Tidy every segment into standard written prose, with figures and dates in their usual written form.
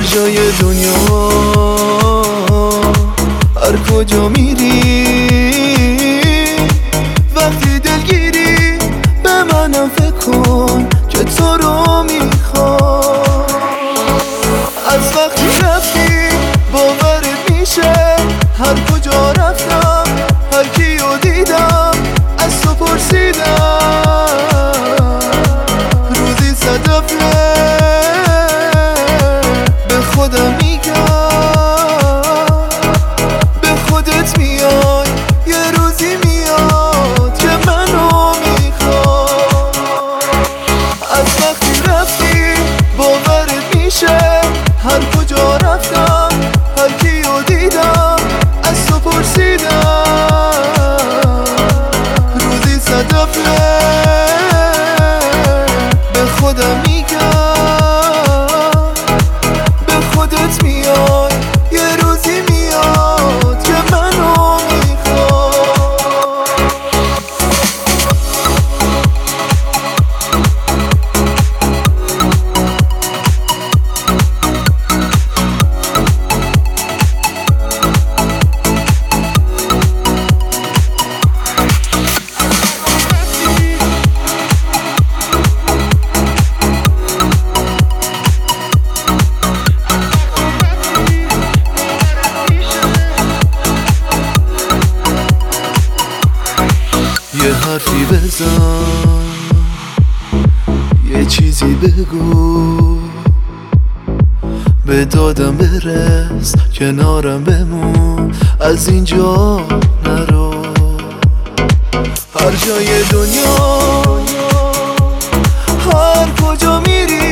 جای دنیا، هر کجا میری وقتی دلگیری به منم فکر کن که تو رو میخوام. از وقتی رفتی باورت میشه هر کجا رفتم هر کیو دیدم از تو پرسیدم روزی صدفه به خودم میگم به خودت میای یه روزی میاد که منو میخوام. از وقتی رفتی باورت میشه هر کجا رفتم هر کیو دیدم از تو پرسیدم روزی صدفه به خودم میگم به خودت میای یه روزی میاد که منو میخوام. یه حرفی بزن یه چیزی بگو به دادم برس کنارم بمون از اینجا نرو. هر جای دنیا هر کجا میری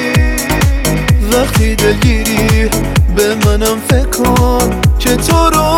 وقتی دلگیری به منم فکر کن که تو رو